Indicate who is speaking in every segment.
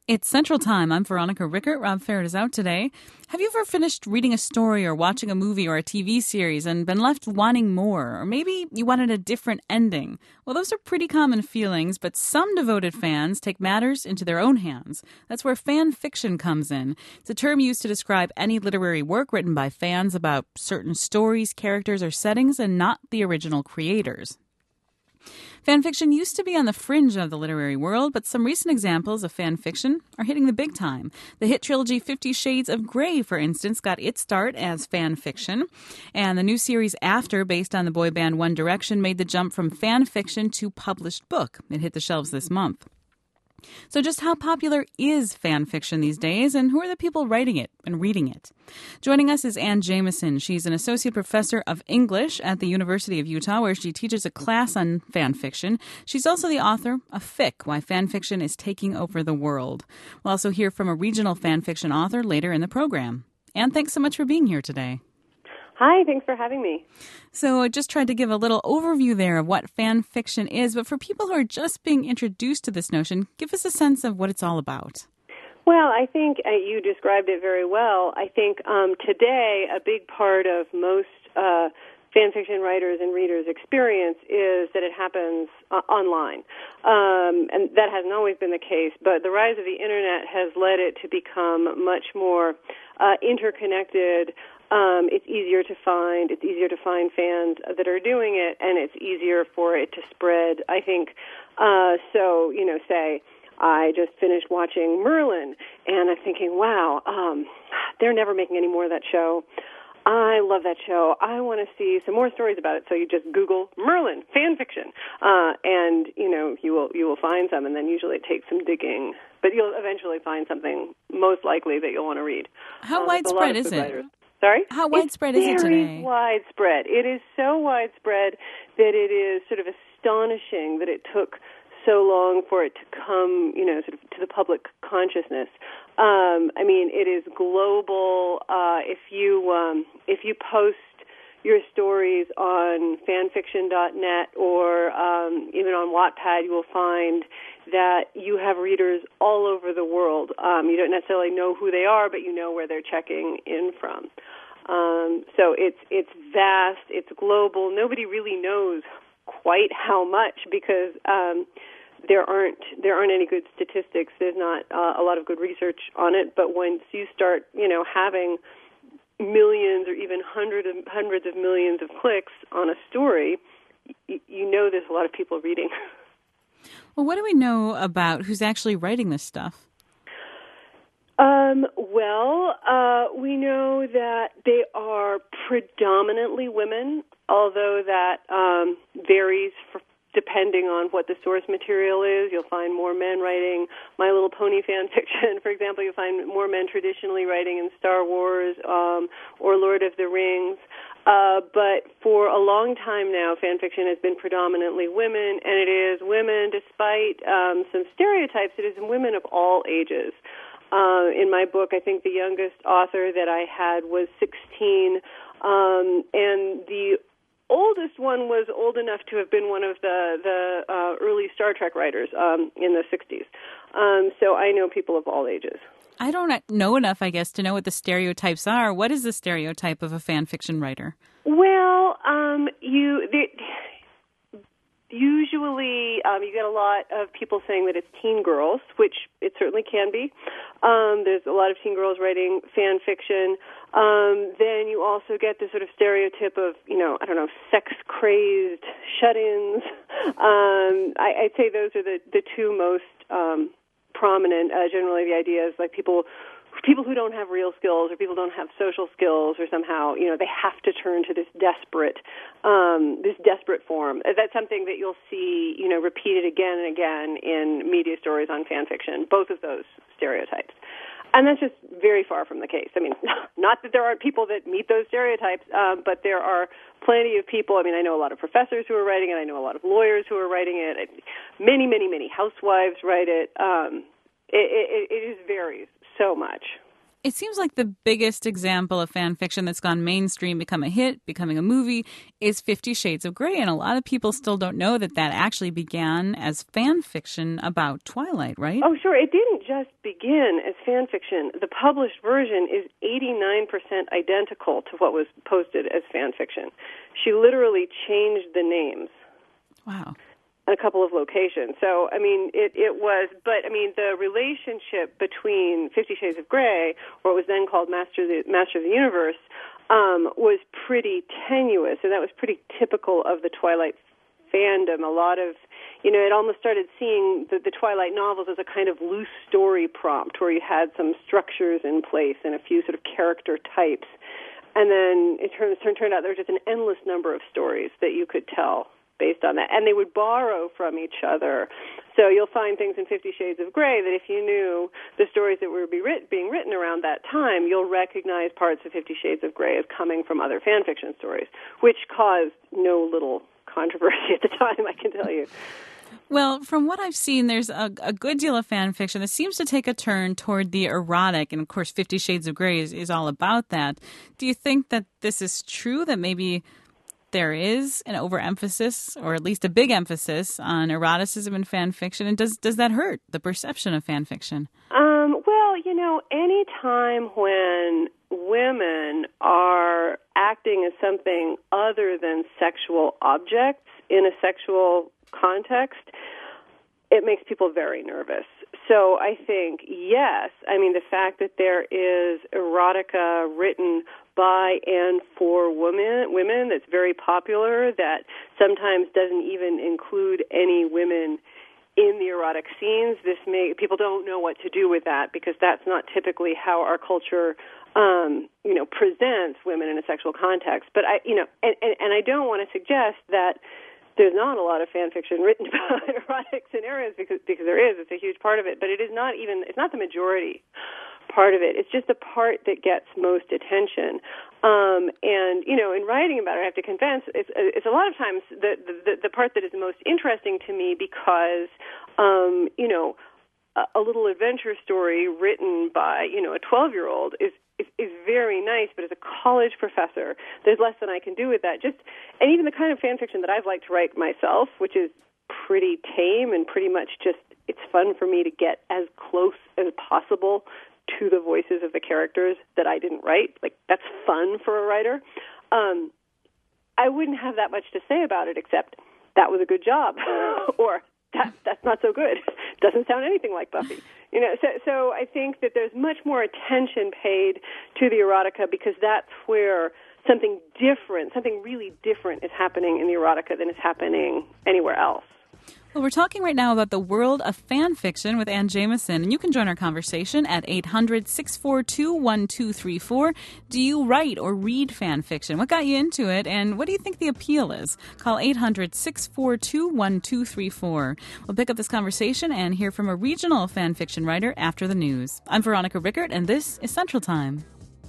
Speaker 1: It's Central Time. I'm Veronica Rickert. Rob Ferret is out today. Have you ever finished reading a story or watching a movie or a TV series and been left wanting more? Or maybe you wanted a different ending? Well, those are pretty common feelings, but some devoted fans take matters into their own hands. That's where fan fiction comes in. It's a term used to describe any literary work written by fans about certain stories, characters, or settings, and not the original creators. Fan fiction used to be on the fringe of the literary world, but some recent examples of fan fiction are hitting the big time. The hit trilogy 50 Shades of Grey, for instance, got its start as fan fiction. And the new series After, based on the boy band One Direction, made the jump from fan fiction to published book. It hit the shelves this month. So just how popular is fan fiction these days, and who are the people writing it and reading it? Joining us is Anne Jameson. She's an associate professor of English at the University of Utah, where she teaches a class on fan fiction. She's also the author of Fic, Why Fan Fiction is Taking Over the World. We'll also hear from a regional fan fiction author later in the program. Anne, thanks so much for being here today.
Speaker 2: Hi, thanks for having me.
Speaker 1: So I just tried to give a little overview there of what fan fiction is, but for people who are just being introduced to this notion, give us a sense of what it's all about.
Speaker 2: Well, I think you described it very well. I think today a big part of most fan fiction writers and readers' experience is that it happens online. And that hasn't always been the case, but the rise of the Internet has led it to become much more interconnected. It's easier to find. It's easier to find fans that are doing it, and it's easier for it to spread. I think so. Say I just finished watching Merlin, and I'm thinking, wow, they're never making any more of that show. I love that show. I want to see some more stories about it. So you just Google Merlin fan fiction, and you will find some, and then usually it takes some digging, but you'll eventually find something most likely that you'll want to read.
Speaker 1: How widespread is it?
Speaker 2: Sorry?
Speaker 1: How widespread is it today?
Speaker 2: Very widespread. It is so widespread that it is sort of astonishing that it took so long for it to come, sort of to the public consciousness. It is global. If you post your stories on fanfiction.net or even on Wattpad, you will find that you have readers all over the world. You don't necessarily know who they are, but you know where they're checking in from. So it's vast, it's global. Nobody really knows quite how much because there aren't any good statistics. There's not a lot of good research on it. But once you start, having millions or even hundreds of millions of clicks on a story, you know there's a lot of people reading.
Speaker 1: Well, what do we know about who's actually writing this stuff?
Speaker 2: We know that they are predominantly women, although that varies depending on what the source material is. You'll find more men writing My Little Pony fan fiction. For example, you'll find more men traditionally writing in Star Wars or Lord of the Rings. But for a long time now, fan fiction has been predominantly women, and it is women, despite some stereotypes, it is women of all ages. In my book, I think the youngest author that I had was 16, and the oldest one was old enough to have been one of the early Star Trek writers in the 60s. So I know people of all ages.
Speaker 1: I don't know enough, I guess, to know what the stereotypes are. What is the stereotype of a fan fiction writer?
Speaker 2: Well, usually you get a lot of people saying that it's teen girls, which it certainly can be. There's a lot of teen girls writing fan fiction. Then you also get the sort of stereotype of, sex-crazed shut-ins. I'd say those are the two most prominent. Generally, the idea is like people who don't have real skills or people who don't have social skills or somehow, they have to turn to this desperate form. That's something that you'll see, repeated again and again in media stories on fan fiction, both of those stereotypes. And that's just very far from the case. Not that there aren't people that meet those stereotypes, but there are plenty of people. I know a lot of professors who are writing it. I know a lot of lawyers who are writing it. Many, many, many housewives write it. It varies so much.
Speaker 1: It seems like the biggest example of fan fiction that's gone mainstream, become a hit, becoming a movie, is 50 Shades of Grey. And a lot of people still don't know that that actually began as fan fiction about Twilight, right?
Speaker 2: Oh, sure. It didn't just begin as fan fiction. The published version is 89% identical to what was posted as fan fiction. She literally changed the names.
Speaker 1: Wow.
Speaker 2: A couple of locations. So, I mean, it was, but, I mean, the relationship between 50 Shades of Grey, or what was then called Master of the Universe, was pretty tenuous, and that was pretty typical of the Twilight fandom. A lot of, it almost started seeing the Twilight novels as a kind of loose story prompt, where you had some structures in place and a few sort of character types. And then it turned out there was just an endless number of stories that you could tell based on that, and they would borrow from each other. So you'll find things in 50 Shades of Grey that if you knew the stories that were being written around that time, you'll recognize parts of 50 Shades of Grey as coming from other fan fiction stories, which caused no little controversy at the time, I can tell you.
Speaker 1: Well, from what I've seen, there's a good deal of fan fiction that seems to take a turn toward the erotic, and of course 50 Shades of Grey is all about that. Do you think that this is true, that maybe there is an overemphasis, or at least a big emphasis, on eroticism in fan fiction, and does that hurt the perception of fan fiction?
Speaker 2: Well, any time when women are acting as something other than sexual objects in a sexual context, it makes people very nervous. So I think, yes, I mean, the fact that there is erotica written by and for women that's very popular, that sometimes doesn't even include any women in the erotic scenes. People don't know what to do with that, because that's not typically how our culture, presents women in a sexual context. But I don't want to suggest that there's not a lot of fan fiction written about erotic scenarios, because there is. It's a huge part of it, but it's not the majority part of it. It's just the part that gets most attention. In writing about it, I have to confess, it's a lot of times the part that is the most interesting to me, because a little adventure story written by a 12-year-old is very nice, but as a college professor, there's less than I can do with that. And even the kind of fan fiction that I've liked to write myself, which is pretty tame and pretty much just, it's fun for me to get as close as possible to the voices of the characters that I didn't write. Like, that's fun for a writer. I wouldn't have that much to say about it, except that was a good job, or that's not so good. Doesn't sound anything like Buffy. So I think that there's much more attention paid to the erotica, because that's where something really different is happening in the erotica than is happening anywhere else.
Speaker 1: Well, we're talking right now about the world of fan fiction with Anne Jamieson, and you can join our conversation at 800-642-1234. Do you write or read fan fiction? What got you into it, and what do you think the appeal is? Call 800-642-1234. We'll pick up this conversation and hear from a regional fan fiction writer after the news. I'm Veronica Rickert, and this is Central Time.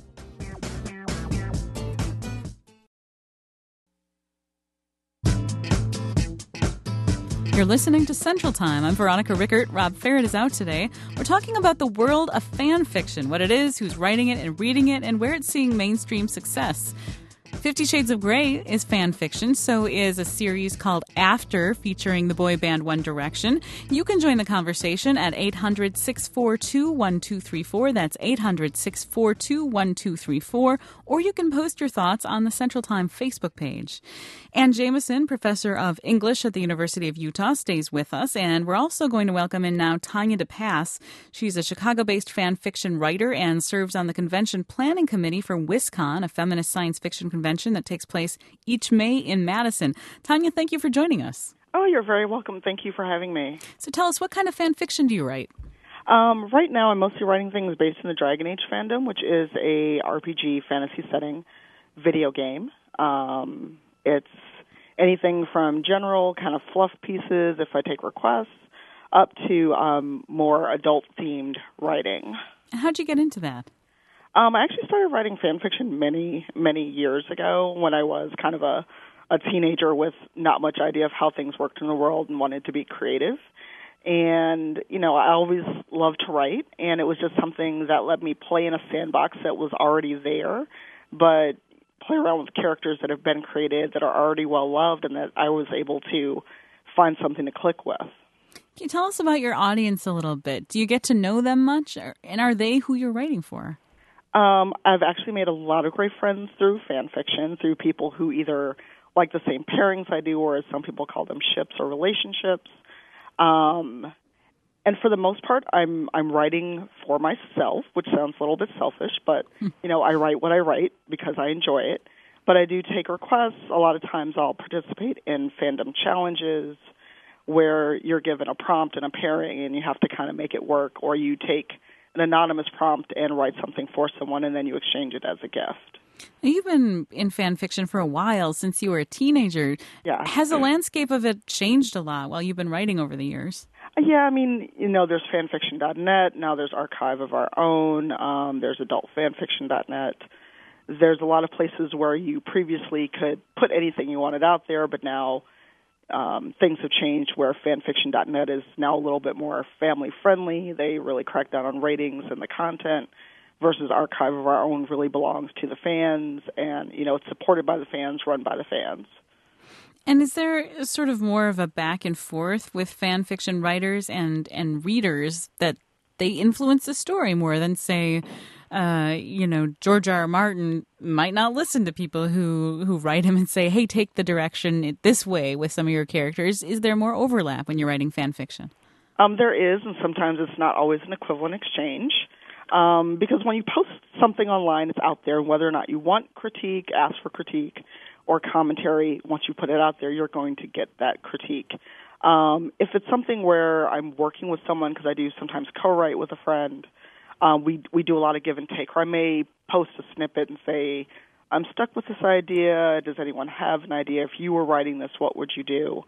Speaker 1: You're listening to Central Time. I'm Veronica Rickert. Rob Ferret is out today. We're talking about the world of fan fiction, what it is, who's writing it and reading it, and where it's seeing mainstream success. 50 Shades of Grey is fan fiction, so is a series called After, featuring the boy band One Direction. You can join the conversation at 800-642-1234. That's 800-642-1234. Or you can post your thoughts on the Central Time Facebook page. Anne Jamieson, professor of English at the University of Utah, stays with us, and we're also going to welcome in now Tanya DePass. She's a Chicago-based fan fiction writer and serves on the convention planning committee for WisCon, a feminist science fiction convention that takes place each May in Madison. Tanya, thank you for joining us.
Speaker 3: Oh, you're very welcome. Thank you for having me.
Speaker 1: So tell us, what kind of fan fiction do you write?
Speaker 3: Right now, I'm mostly writing things based in the Dragon Age fandom, which is a RPG fantasy setting video game. It's anything from general kind of fluff pieces, if I take requests, up to more adult-themed writing.
Speaker 1: How'd you get into that?
Speaker 3: I actually started writing fan fiction many, many years ago when I was kind of a teenager with not much idea of how things worked in the world and wanted to be creative. And, I always loved to write, and it was just something that let me play in a sandbox that was already there, but play around with characters that have been created that are already well-loved and that I was able to find something to click with.
Speaker 1: Can you tell us about your audience a little bit? Do you get to know them much, and are they who you're writing for?
Speaker 3: I've actually made a lot of great friends through fan fiction, through people who either like the same pairings I do, or as some people call them, ships or relationships. And for the most part, I'm writing for myself, which sounds a little bit selfish, but, I write what I write because I enjoy it. But I do take requests. A lot of times I'll participate in fandom challenges where you're given a prompt and a pairing and you have to kind of make it work, or you take an anonymous prompt and write something for someone and then you exchange it as a gift.
Speaker 1: You've been in fan fiction for a while, since you were a teenager.
Speaker 3: Yeah.
Speaker 1: Has the landscape of it changed a lot while you've been writing over the years?
Speaker 3: Yeah, there's fanfiction.net. Now there's Archive of Our Own. There's adultfanfiction.net. There's a lot of places where you previously could put anything you wanted out there, but now things have changed where fanfiction.net is now a little bit more family-friendly. They really crack down on ratings and the content, versus Archive of Our Own really belongs to the fans, and, it's supported by the fans, run by the fans.
Speaker 1: And is there sort of more of a back and forth with fan fiction writers and readers that they influence the story more than, say, George R. R. Martin might not listen to people who write him and say, hey, take the direction this way with some of your characters? Is there more overlap when you're writing fan fiction?
Speaker 3: There is, and sometimes it's not always an equivalent exchange. Because when you post something online, it's out there, and whether or not you want critique, ask for critique, or commentary, once you put it out there, you're going to get that critique. If it's something where I'm working with someone, because I do sometimes co-write with a friend, we do a lot of give and take. Or I may post a snippet and say, I'm stuck with this idea. Does anyone have an idea? If you were writing this, what would you do?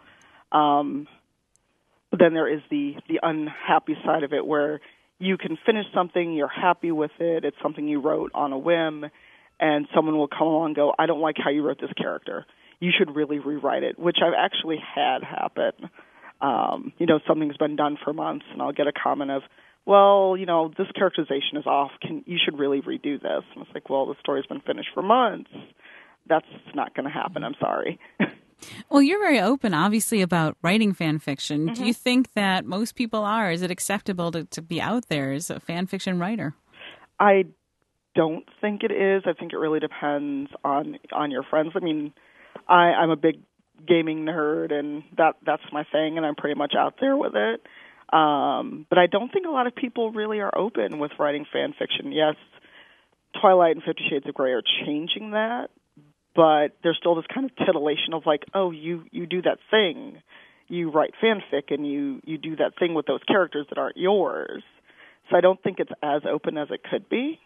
Speaker 3: But then there is the unhappy side of it, where you can finish something, you're happy with it, it's something you wrote on a whim, and someone will come along and go, I don't like how you wrote this character. You should really rewrite it, which I've actually had happen. Something's been done for months, and I'll get a comment of, well, this characterization is off. You should really redo this. And it's like, well, the story's been finished for months. That's not going to happen. I'm sorry.
Speaker 1: Well, you're very open, obviously, about writing fan fiction. Mm-hmm. Do you think that most people are? Is it acceptable to be out there as a fan fiction writer?
Speaker 3: I don't think it is. I think it really depends on your friends. I'm a big gaming nerd, and that's my thing, and I'm pretty much out there with it. But I don't think a lot of people really are open with writing fan fiction. Yes, Twilight and 50 Shades of Grey are changing that, but there's still this kind of titillation of like, oh, you do that thing. You write fanfic, and you do that thing with those characters that aren't yours. So I don't think it's as open as it could be.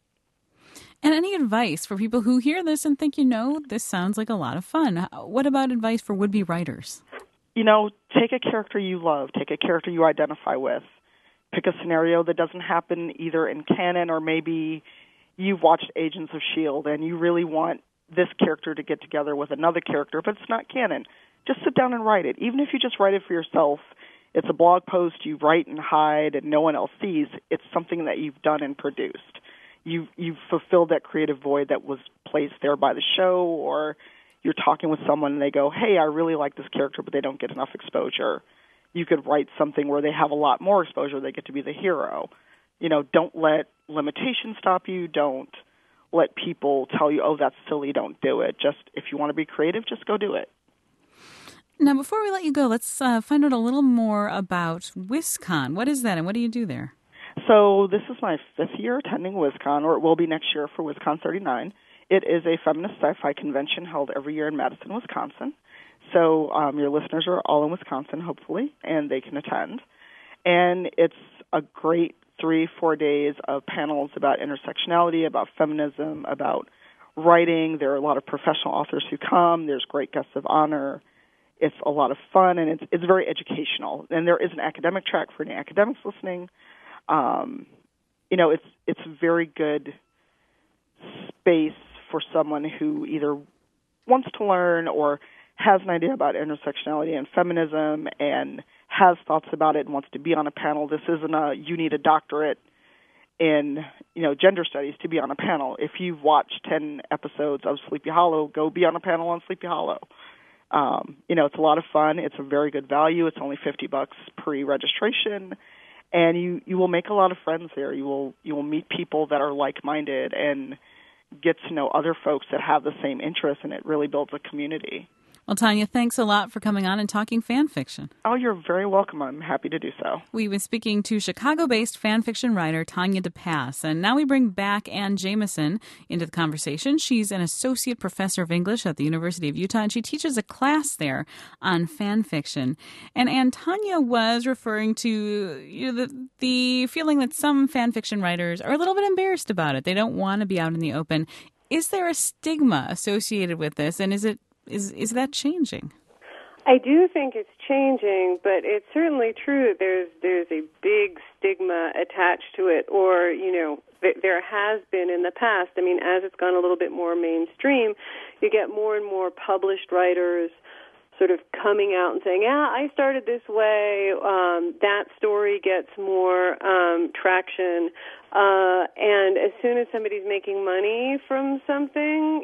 Speaker 1: And any advice for people who hear this and think, this sounds like a lot of fun? What about advice for would-be writers?
Speaker 3: Take a character you love. Take a character you identify with. Pick a scenario that doesn't happen either in canon, or maybe you've watched Agents of S.H.I.E.L.D. and you really want this character to get together with another character, but it's not canon. Just sit down and write it. Even if you just write it for yourself, it's a blog post you write and hide and no one else sees. It's something that you've done and produced. You've fulfilled that creative void that was placed there by the show, or you're talking with someone and they go, hey, I really like this character, but they don't get enough exposure. You could write something where they have a lot more exposure. They get to be the hero. Don't let limitations stop you. Don't let people tell you, oh, that's silly, don't do it. Just, if you want to be creative, just go do it.
Speaker 1: Now, before we let you go, let's find out a little more about WizCon. What is that, and what do you do there?
Speaker 3: So this is my 5th year attending WizCon, or it will be next year for WizCon 39. It is a feminist sci-fi convention held every year in Madison, Wisconsin. So your listeners are all in Wisconsin, hopefully, and they can attend. And it's a great 3-4 days of panels about intersectionality, about feminism, about writing. There are a lot of professional authors who come. There's great guests of honor. It's a lot of fun, and it's very educational. And there is an academic track for any academics listening. It's a very good space for someone who either wants to learn or has an idea about intersectionality and feminism and has thoughts about it and wants to be on a panel. This isn't you need a doctorate in gender studies to be on a panel. If you've watched 10 episodes of Sleepy Hollow, go be on a panel on Sleepy Hollow. It's a lot of fun. It's a very good value. It's only $50 pre-registration, and you will make a lot of friends there. You will meet people that are like-minded and get to know other folks that have the same interests, and it really builds a community.
Speaker 1: Well, Tanya, thanks a lot for coming on and talking fan fiction.
Speaker 3: Oh, you're very welcome. I'm happy to do so.
Speaker 1: We've been speaking to Chicago-based fan fiction writer Tanya DePass, and now we bring back Ann Jameson into the conversation. She's an associate professor of English at the University of Utah, and she teaches a class there on fan fiction. And Tanya was referring to the feeling that some fan fiction writers are a little bit embarrassed about it. They don't want to be out in the open. Is there a stigma associated with this, and is that changing?
Speaker 2: I do think it's changing, but it's certainly true that there's a big stigma attached to it, or there has been in the past. I mean, as it's gone a little bit more mainstream, you get more and more published writers sort of coming out and saying, "Yeah, I started this way." That story gets more traction. And as soon as somebody's making money from something,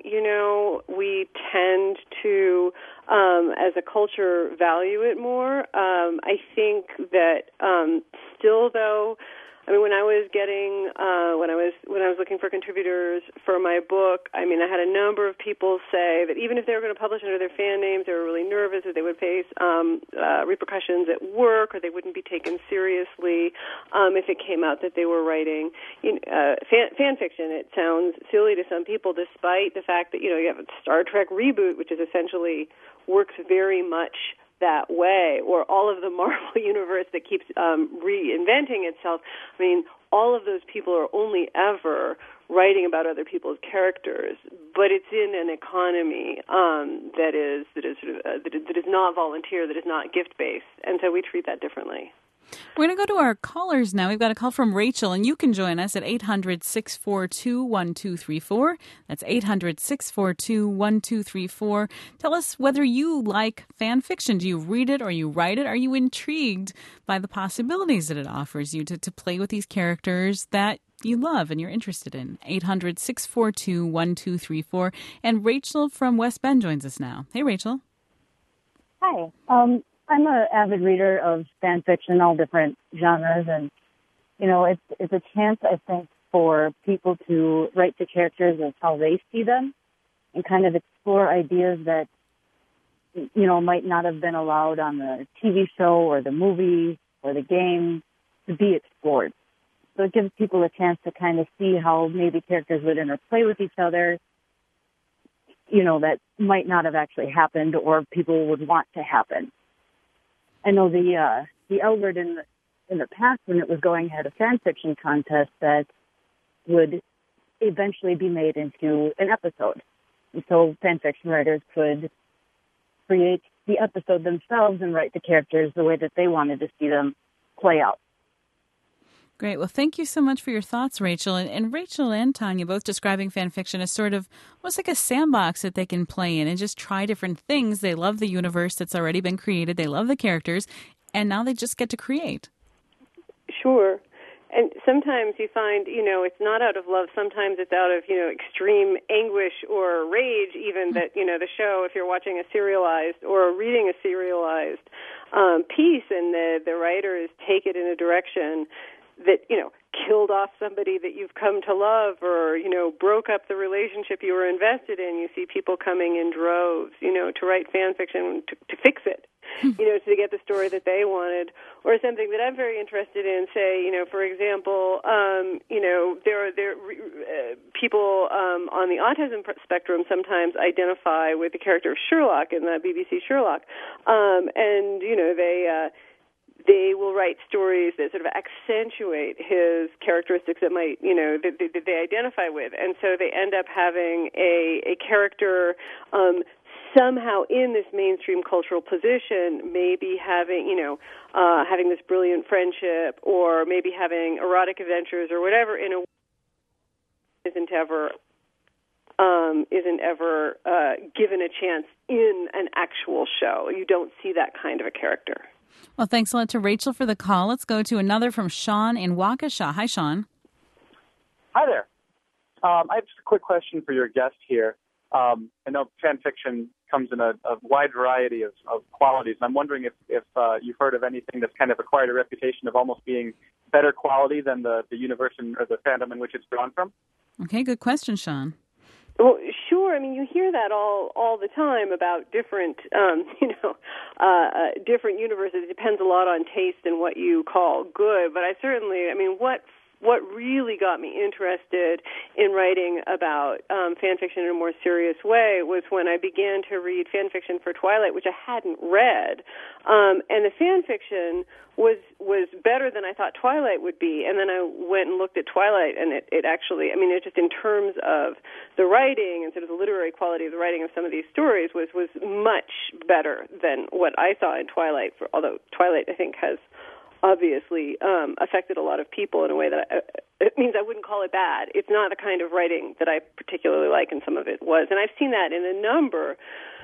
Speaker 2: we tend to, as a culture, value it more. I think that still, though, I mean, when I was looking for contributors for my book, I mean, I had a number of people say that even if they were going to publish under their fan names, they were really nervous that they would face repercussions at work, or they wouldn't be taken seriously if it came out that they were writing fan fiction. It sounds silly to some people, despite the fact that you have a Star Trek reboot, which is essentially works very much that way, or all of the Marvel universe that keeps reinventing itself. I mean, all of those people are only ever writing about other people's characters, but it's in an economy that is not volunteer, that is not gift based, and so we treat that differently.
Speaker 1: We're going to go to our callers now. We've got a call from Rachel, and you can join us at 800-642-1234. That's 800-642-1234. Tell us whether you like fan fiction. Do you read it or you write it? Are you intrigued by the possibilities that it offers you to play with these characters that you love and you're interested in? 800-642-1234. And Rachel from West Bend joins us now. Hey, Rachel.
Speaker 4: Hi. I'm an avid reader of fan fiction, all different genres, and, it's a chance, I think, for people to write the characters as how they see them and kind of explore ideas that, might not have been allowed on the TV show or the movie or the game to be explored. So it gives people a chance to kind of see how maybe characters would interplay with each other, that might not have actually happened or people would want to happen. I know the L-Word in the past, when it was going, had a fan fiction contest that would eventually be made into an episode. And so fan fiction writers could create the episode themselves and write the characters the way that they wanted to see them play out.
Speaker 1: Great. Well, thank you so much for your thoughts, Rachel. And Rachel and Tanya both describing fan fiction as sort of almost like a sandbox that they can play in and just try different things. They love the universe that's already been created. They love the characters, and now they just get to create.
Speaker 2: Sure. And sometimes you find, it's not out of love. Sometimes it's out of, extreme anguish or rage, even that, the show, if you're watching a serialized or reading a serialized piece, and the writers take it in a direction that, killed off somebody that you've come to love, or, broke up the relationship you were invested in. You see people coming in droves, to write fan fiction to fix it, to get the story that they wanted, or something that I'm very interested in. Say, for example, there are people on the autism spectrum sometimes identify with the character of Sherlock in the BBC Sherlock, and they will write stories that sort of accentuate his characteristics that might, that they identify with. And so they end up having a character somehow in this mainstream cultural position, maybe having, having this brilliant friendship, or maybe having erotic adventures or whatever, in a way isn't ever given a chance in an actual show. You don't see that kind of a character.
Speaker 1: Well, thanks a lot to Rachel for the call. Let's go to another from Sean in Waukesha. Hi, Sean.
Speaker 5: Hi there. I have just a quick question for your guest here. I know fan fiction comes in a wide variety of qualities, and I'm wondering if you've heard of anything that's kind of acquired a reputation of almost being better quality than the universe or the fandom in which it's drawn from.
Speaker 1: Okay, good question, Sean.
Speaker 2: Well, sure. I mean, you hear that all the time about different, different universes. It depends a lot on taste and what you call good. But what really got me interested in writing about fan fiction in a more serious way was when I began to read fan fiction for Twilight, which I hadn't read, and the fan fiction was better than I thought Twilight would be. And then I went and looked at Twilight, and it actually, I mean, it just in terms of the writing and sort of the literary quality of the writing of some of these stories was much better than what I saw in Twilight. Although Twilight, I think, has obviously affected a lot of people in a way that it means I wouldn't call it bad. It's not the kind of writing that I particularly like, and some of it was. And I've seen that in a number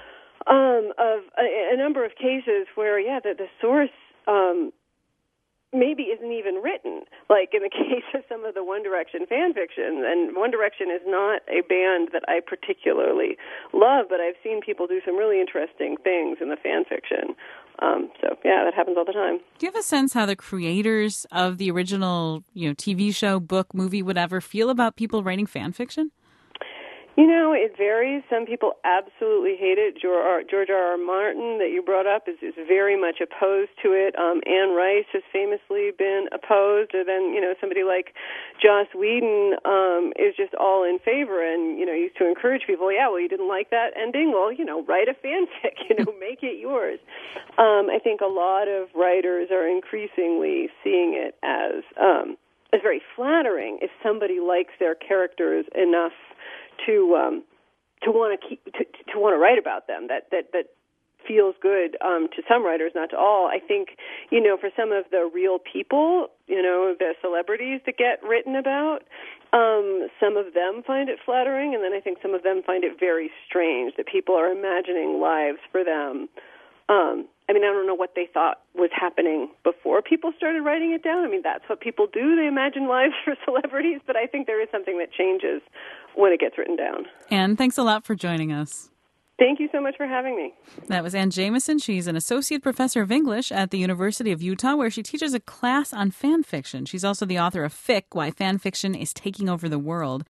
Speaker 2: of cases where, the source maybe isn't even written. Like in the case of some of the One Direction fan fiction, and One Direction is not a band that I particularly love, but I've seen people do some really interesting things in the fan fiction. That happens all the time.
Speaker 1: Do you have a sense how the creators of the original, TV show, book, movie, whatever, feel about people writing fan fiction?
Speaker 2: It varies. Some people absolutely hate it. George R.R. Martin, that you brought up, is very much opposed to it. Anne Rice has famously been opposed. Or then, somebody like Joss Whedon is just all in favor and, used to encourage people, you didn't like that ending? Well, write a fanfic, make it yours. I think a lot of writers are increasingly seeing it as very flattering if somebody likes their characters enough to want to write about them. That feels good to some writers, not to all. I think for some of the real people, the celebrities that get written about, some of them find it flattering, and then I think some of them find it very strange that people are imagining lives for them. I don't know what they thought was happening before people started writing it down. That's what people do. They imagine lives for celebrities, but I think there is something that changes when it gets written down.
Speaker 1: Anne, thanks a lot for joining us.
Speaker 2: Thank you so much for having me.
Speaker 1: That was Anne Jamison. She's an associate professor of English at the University of Utah, where she teaches a class on fan fiction. She's also the author of Fic, Why Fan Fiction is Taking Over the World.